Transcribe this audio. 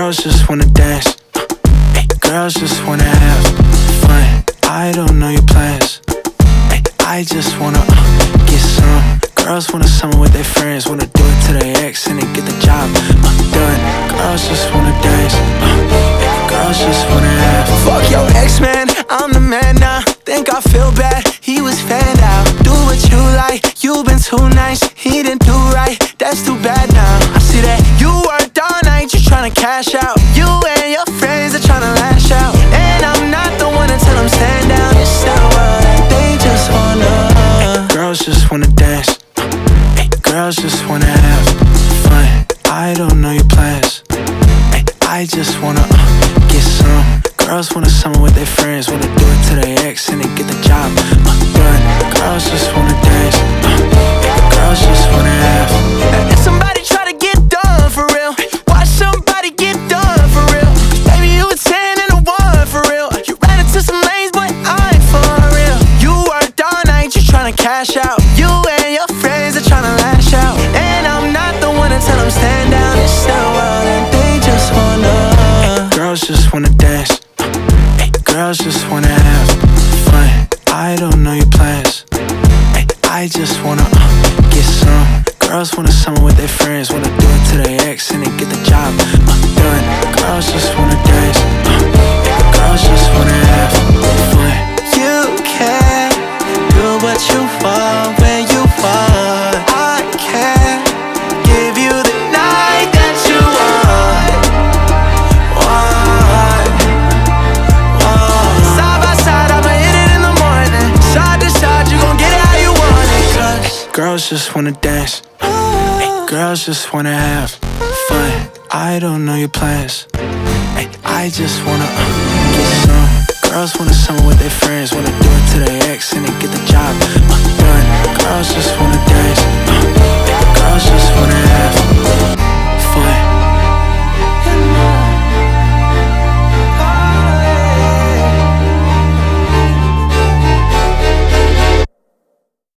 girls just wanna dance. Girls just wanna have fun. I don't know your plans. I just wanna get some. Girls wanna summer with their friends, wanna do it to their ex and then get the job done. Girls just wanna dance. Girls just wanna have. Fuck your ex, man, I'm the man now. Think I feel bad, he was fanned out. Do what you like, you been too nice. He didn't do right, that's too bad now. I see that you worked all night, you tryna cash out. You and your friends are tryna lash out. And I'm not the one to tell them stand down. It's that what they just wanna. Girls just wanna dance. Girls just wanna have fun. I don't know your plans. I just wanna get some. Girls wanna summer with their friends, wanna do it to their ex and then get the job done. Girls just wanna dance. Girls just wanna have. If somebody try to get done for real, watch somebody get done for real. Cause baby, you a 10 and a 1 for real. You ran into some lanes, but I ain't for real. You worked all night, you tryna cash out. You and your friends are tryna lash out. And I'm not the one to tell them stand down. It's the world and they just wanna. Girls just wanna dance. Girls just wanna have fun. I don't know your plans. I just wanna get some. Girls wanna summer with their friends, wanna do it to their ex and then get the job done. Girls just wanna dance. Girls just wanna have fun. You can do what you want when you want. I can give you the night that you want. Side by side, I'ma hit it in the morning. Side to side, you gon' get it how you want it. 'Cause girls just wanna dance. Girls just wanna have fun. I don't know your plans. I just wanna get some. Girls wanna summer with their friends, wanna do it to their ex and then get the job done. Girls just wanna